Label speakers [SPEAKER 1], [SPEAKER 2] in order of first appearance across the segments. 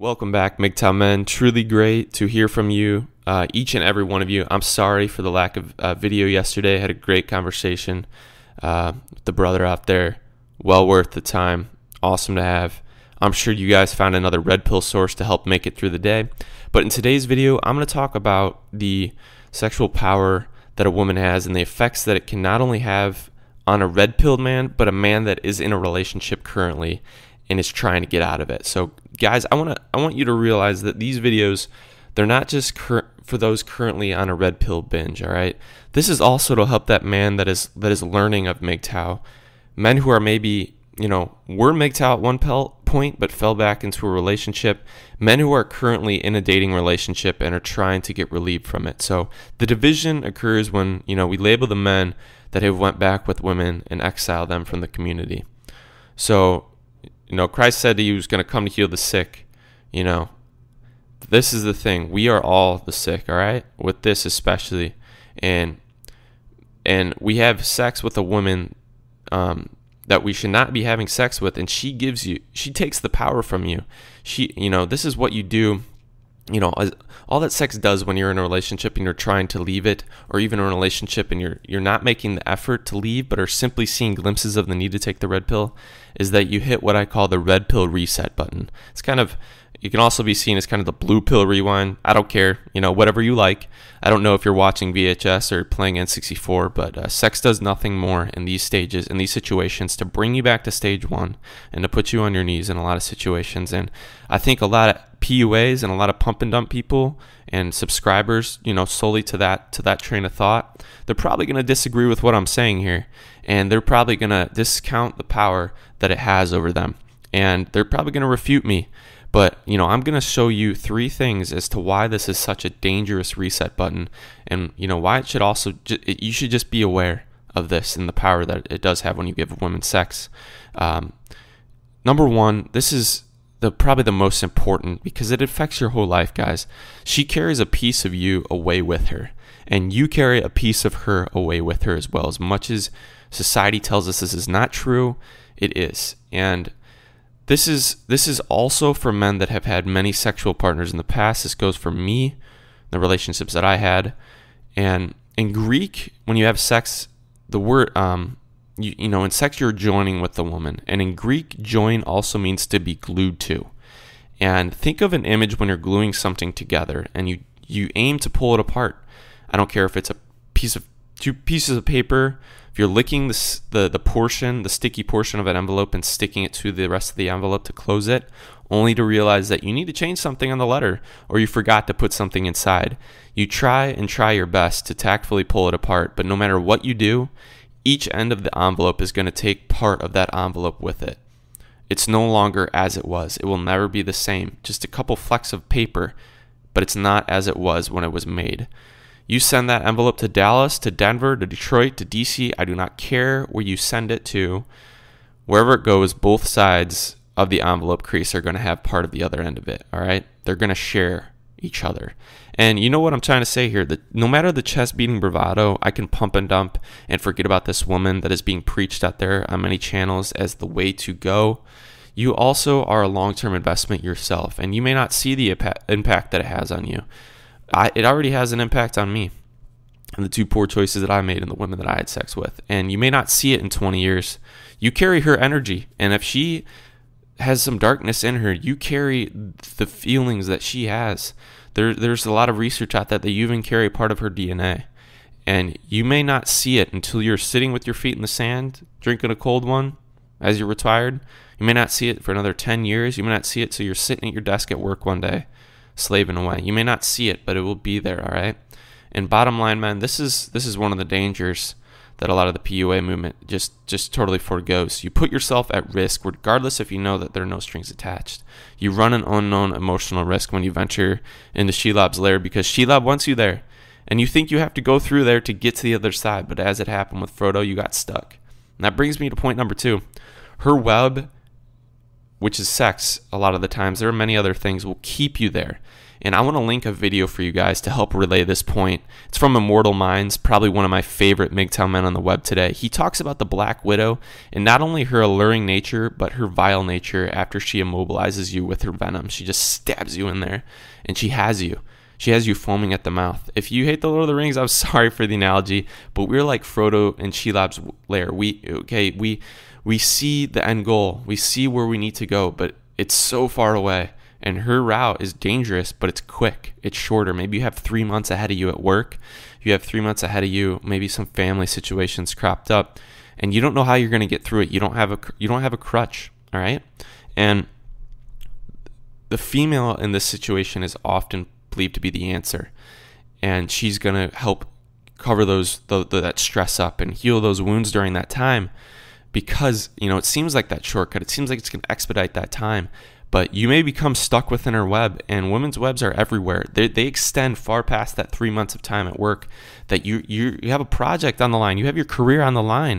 [SPEAKER 1] Welcome back, MGTOW men. Truly great to hear from you, each and every one of you. I'm sorry for the lack of video yesterday. I had a great conversation with the brother out there. Well worth the time. Awesome to have. I'm sure you guys found another red pill source to help make it through the day. But in today's video, I'm going to talk about the sexual power that a woman has and the effects that it can not only have on a red pilled man, but a man that is in a relationship currently and is trying to get out of it. So guys, I want you to realize that these videos, they're not just for those currently on a red pill binge, all right? This is also to help that man that is learning of MGTOW. Men who are maybe, were MGTOW at one point but fell back into a relationship. Men who are currently in a dating relationship and are trying to get relieved from it. So the division occurs when, we label the men that have went back with women and exile them from the community. So Christ said he was going to come to heal the sick. This is the thing. We are all the sick, all right? With this especially. And we have sex with a woman that we should not be having sex with, and she takes the power from you. This is what you do. All that sex does when you're in a relationship and you're trying to leave it, or even in a relationship and you're not making the effort to leave but are simply seeing glimpses of the need to take the red pill, is that you hit what I call the red pill reset button. It's you can also be seen as kind of the blue pill rewind. I don't care, whatever you like. I don't know if you're watching VHS or playing N64, but sex does nothing more in these stages, in these situations, to bring you back to stage one and to put you on your knees in a lot of situations. And I think a lot of PUAs and a lot of pump and dump people and subscribers, solely to that train of thought, they're probably going to disagree with what I'm saying here, and they're probably going to discount the power that it has over them, and they're probably going to refute me. But, I'm going to show you 3 things as to why this is such a dangerous reset button, and, why it should also, you should just be aware of this and the power that it does have when you give a woman sex. Number 1, this is probably the most important because it affects your whole life, guys. She carries a piece of you away with her, and you carry a piece of her away with her as well. As much as society tells us this is not true, it is. And this is also for men that have had many sexual partners in the past. This goes for me, the relationships that I had. And in Greek, when you have sex, the word in sex you're joining with the woman, and in Greek, join also means to be glued to. And think of an image when you're gluing something together and you aim to pull it apart. I don't care if it's two pieces of paper. If you're licking the sticky portion of an envelope and sticking it to the rest of the envelope to close it, only to realize that you need to change something on the letter, or you forgot to put something inside. You try your best to tactfully pull it apart, but no matter what you do, each end of the envelope is going to take part of that envelope with it. It's no longer as it was. It will never be the same. Just a couple flecks of paper, but it's not as it was when it was made. You send that envelope to Dallas, to Denver, to Detroit, to DC. I do not care where you send it to. Wherever it goes, both sides of the envelope crease are going to have part of the other end of it, all right? They're going to share each other. And you know what I'm trying to say here? That no matter the chest-beating bravado, I can pump and dump and forget about this woman that is being preached out there on many channels as the way to go. You also are a long-term investment yourself, and you may not see the impact that it has on you. It already has an impact on me and the 2 poor choices that I made and the women that I had sex with. And you may not see it in 20 years. You carry her energy, and if she has some darkness in her, you carry the feelings that she has. There's a lot of research out that you even carry part of her DNA. And you may not see it until you're sitting with your feet in the sand, drinking a cold one as you're retired. You may not see it for another 10 years. You may not see it till you're sitting at your desk at work one day, slaving away. You may not see it, but it will be there, all right? And bottom line, man, this is one of the dangers that a lot of the PUA movement just totally forgoes. You put yourself at risk, regardless if you know that there are no strings attached. You run an unknown emotional risk when you venture into Shelob's lair, because Shelob wants you there, and you think you have to go through there to get to the other side, but as it happened with Frodo, you got stuck. And that brings me to point number 2. Her web, which is sex, a lot of the times, there are many other things, will keep you there. And I want to link a video for you guys to help relay this point. It's from Immortal Minds, probably one of my favorite MGTOW men on the web today. He talks about the Black Widow and not only her alluring nature, but her vile nature after she immobilizes you with her venom. She just stabs you in there, and she has you. She has you foaming at the mouth. If you hate the Lord of the Rings, I'm sorry for the analogy, but we're like Frodo in Shelob's lair. We see the end goal. We see where we need to go, but it's so far away. And her route is dangerous, but it's quick. It's shorter. Maybe you have 3 months ahead of you at work. You have 3 months ahead of you. Maybe some family situations cropped up, and you don't know how you're going to get through it. You don't have a crutch. All right. And the female in this situation is often believed to be the answer, and she's going to help cover that stress up and heal those wounds during that time, because it seems like that shortcut. It seems like it's going to expedite that time. But you may become stuck within her web, and women's webs are everywhere. They extend far past that 3 months of time at work. That you have a project on the line. You have your career on the line.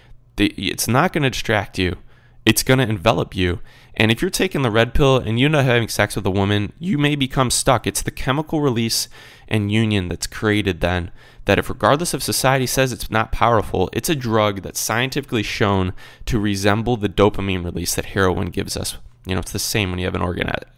[SPEAKER 1] It's not going to distract you. It's going to envelop you. And if you're taking the red pill and you end up having sex with a woman, you may become stuck. It's the chemical release and union that's created then, that if regardless of society says it's not powerful, it's a drug that's scientifically shown to resemble the dopamine release that heroin gives us. It's the same when you have an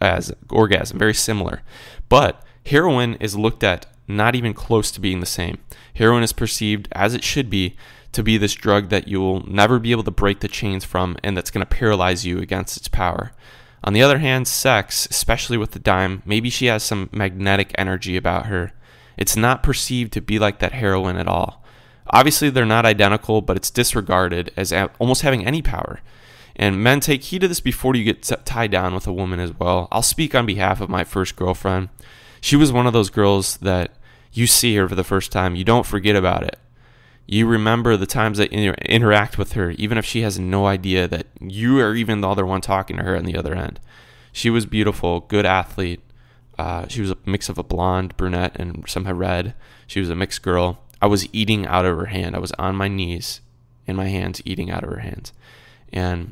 [SPEAKER 1] orgasm, very similar. But heroin is looked at not even close to being the same. Heroin is perceived, as it should be, to be this drug that you will never be able to break the chains from, and that's going to paralyze you against its power. On the other hand, sex, especially with the dime, maybe she has some magnetic energy about her. It's not perceived to be like that heroin at all. Obviously, they're not identical, but it's disregarded as almost having any power. And men, take heed of this before you get tied down with a woman as well. I'll speak on behalf of my first girlfriend. She was one of those girls that you see her for the first time, you don't forget about it. You remember the times that you interact with her, even if she has no idea that you are even the other one talking to her on the other end. She was beautiful, good athlete. She was a mix of a blonde, brunette, and somehow red. She was a mixed girl. I was eating out of her hand. I was on my knees in my hands, eating out of her hands. And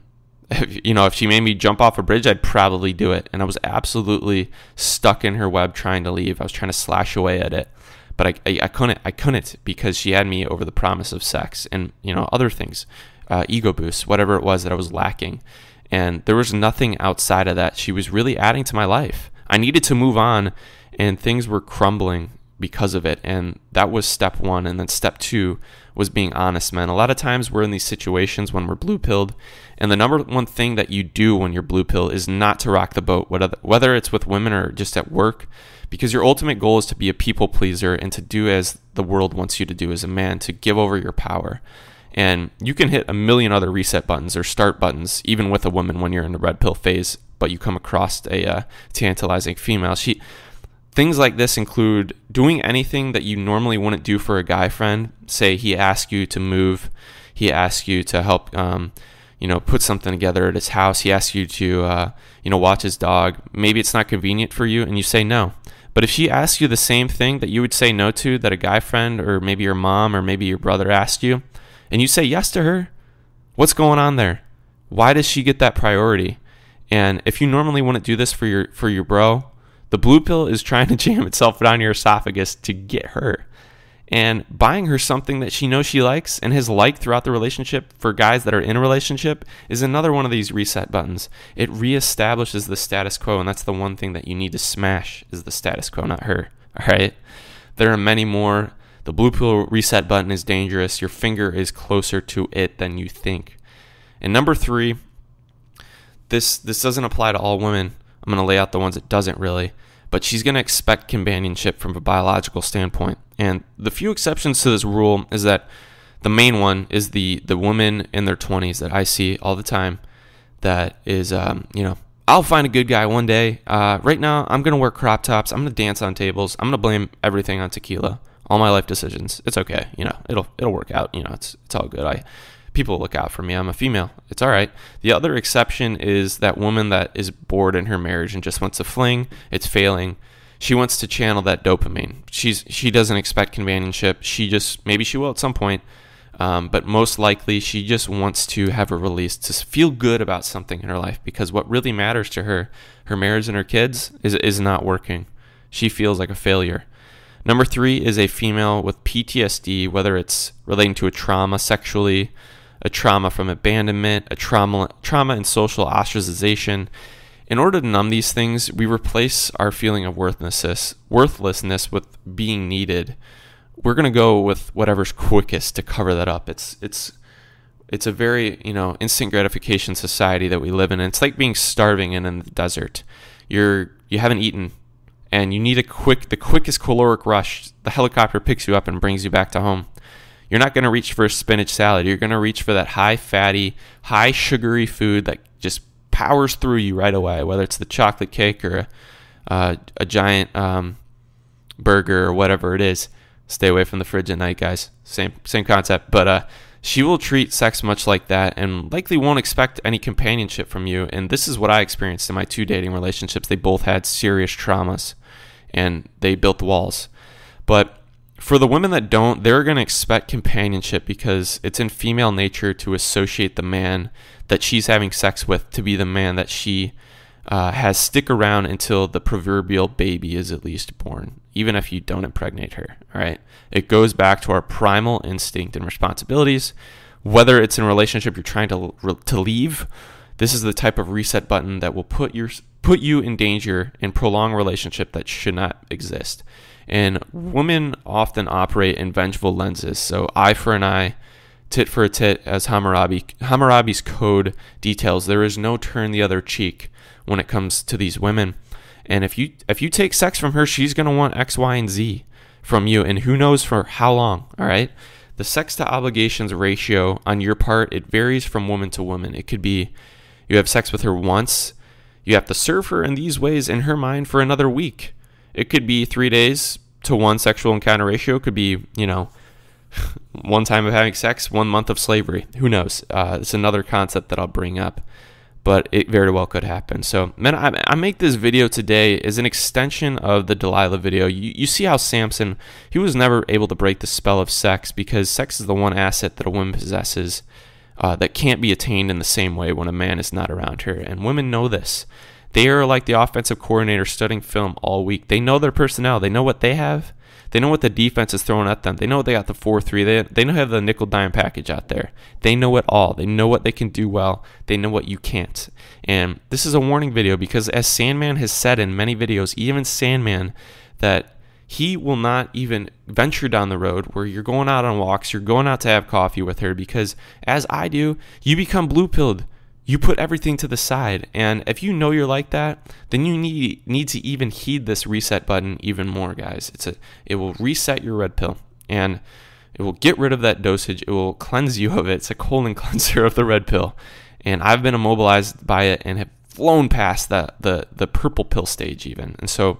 [SPEAKER 1] if she made me jump off a bridge, I'd probably do it. And I was absolutely stuck in her web trying to leave. I was trying to slash away at it, but I couldn't because she had me over the promise of sex and other things, ego boosts, whatever it was that I was lacking. And there was nothing outside of that. She was really adding to my life. I needed to move on, and things were crumbling because of it. And that was step one. And then step two was being honest, man. A lot of times we're in these situations when we're blue-pilled, and the number one thing that you do when you're blue-pill is not to rock the boat, whether it's with women or just at work, because your ultimate goal is to be a people pleaser and to do as the world wants you to do as a man, to give over your power. And you can hit a million other reset buttons or start buttons, even with a woman when you're in the red pill phase, but you come across a tantalizing female. Things like this include doing anything that you normally wouldn't do for a guy friend. Say he asks you to move, he asks you to help, put something together at his house. He asks you to, watch his dog. Maybe it's not convenient for you, and you say no. But if she asks you the same thing that you would say no to, that a guy friend or maybe your mom or maybe your brother asked you, and you say yes to her, what's going on there? Why does she get that priority? And if you normally wouldn't do this for your bro, the blue pill is trying to jam itself down your esophagus to get her. And buying her something that she knows she likes and has liked throughout the relationship for guys that are in a relationship is another one of these reset buttons. It reestablishes the status quo, and that's the one thing that you need to smash is the status quo, not her. All right? There are many more. The blue pill reset button is dangerous. Your finger is closer to it than you think. And number 3, this doesn't apply to all women. I'm going to lay out the ones it doesn't really. But she's going to expect companionship from a biological standpoint. And the few exceptions to this rule is that the main one is the woman in their 20s that I see all the time that is, I'll find a good guy one day. Right now, I'm going to wear crop tops. I'm going to dance on tables. I'm going to blame everything on tequila. All my life decisions. It's okay. It'll work out. It's all good. People look out for me. I'm a female. It's all right. The other exception is that woman that is bored in her marriage and just wants to fling. It's failing. She wants to channel that dopamine. She doesn't expect companionship. Maybe she will at some point, but most likely she just wants to have a release, to feel good about something in her life, because what really matters to her marriage and her kids, is not working. she feels like a failure. Number 3 is a female with PTSD, whether it's relating to a trauma sexually, a trauma from abandonment, a trauma and social ostracization. In order to numb these things, we replace our feeling of worthlessness with being needed. We're going to go with whatever's quickest to cover that up. It's a very, instant gratification society that we live in. And it's like being starving in the desert. You haven't eaten, and you need the quickest caloric rush. The helicopter picks you up and brings you back to home. You're not going to reach for a spinach salad. You're going to reach for that high fatty, high sugary food that just powers through you right away, whether it's the chocolate cake or a giant burger or whatever it is. Stay away from the fridge at night, guys. Same concept. But she will treat sex much like that and likely won't expect any companionship from you. And this is what I experienced in my 2 dating relationships. They both had serious traumas, and they built walls. But for the women that don't, they're going to expect companionship because it's in female nature to associate the man that she's having sex with to be the man that she has stick around until the proverbial baby is at least born, even if you don't impregnate her. All right. It goes back to our primal instinct and responsibilities. Whether it's in a relationship you're trying to leave, this is the type of reset button that will put you in danger and prolong a relationship that should not exist. And women often operate in vengeful lenses. So eye for an eye, tit for a tit, as Hammurabi's code details. There is no turn the other cheek when it comes to these women. And if you take sex from her, she's going to want X, Y, and Z from you. And who knows for how long, all right? The sex to obligations ratio on your part, it varies from woman to woman. It could be you have sex with her once. You have to serve her in these ways in her mind for another week. It could be 3 days to 1 sexual encounter ratio. It could be, 1 time of having sex, 1 month of slavery. Who knows? It's another concept that I'll bring up, but it very well could happen. So, man, I make this video today as an extension of the Delilah video. You see how Samson, he was never able to break the spell of sex because sex is the one asset that a woman possesses that can't be attained in the same way when a man is not around her. And women know this. They are like the offensive coordinator studying film all week. They know their personnel. They know what they have. They know what the defense is throwing at them. They know they got the 4-3. They know they have the nickel dime package out there. They know it all. They know what they can do well. They know what you can't. And this is a warning video because as Sandman has said in many videos, even Sandman, that he will not even venture down the road where you're going out on walks, you're going out to have coffee with her because as I do, you become blue-pilled. You put everything to the side, and if you know you're like that, then you need to even heed this reset button even more, guys. It will reset your red pill, and it will get rid of that dosage. It will cleanse you of it. It's a colon cleanser of the red pill, and I've been immobilized by it and have flown past the purple pill stage even. And so,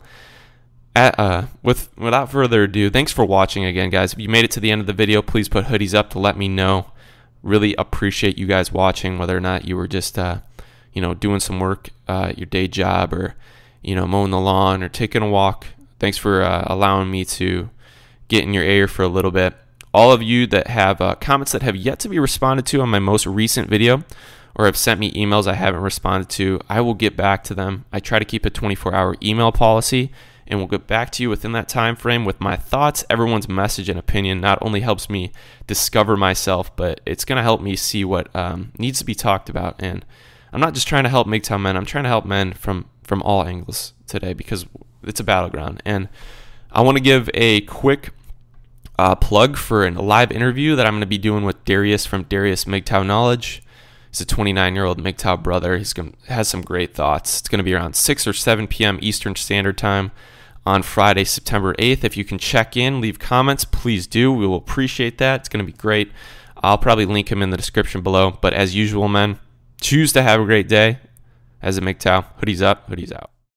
[SPEAKER 1] without further ado, thanks for watching again, guys. If you made it to the end of the video, please put hoodies up to let me know. Really appreciate you guys watching, whether or not you were just, doing some work, your day job, or, mowing the lawn or taking a walk. Thanks for allowing me to get in your ear for a little bit. All of you that have comments that have yet to be responded to on my most recent video or have sent me emails I haven't responded to, I will get back to them. I try to keep a 24-hour email policy, and we'll get back to you within that time frame with my thoughts. Everyone's message and opinion not only helps me discover myself, but it's going to help me see what needs to be talked about. And I'm not just trying to help MGTOW men. I'm trying to help men from all angles today because it's a battleground. And I want to give a quick plug for a live interview that I'm going to be doing with Darius from Darius MGTOW Knowledge. He's a 29-year-old MGTOW brother. Has some great thoughts. It's going to be around 6 or 7 p.m. Eastern Standard Time on Friday, September 8th. If you can check in, leave comments, please do. We will appreciate that. It's going to be great. I'll probably link him in the description below. But as usual, men, choose to have a great day. As a MGTOW, hoodies up, hoodies out.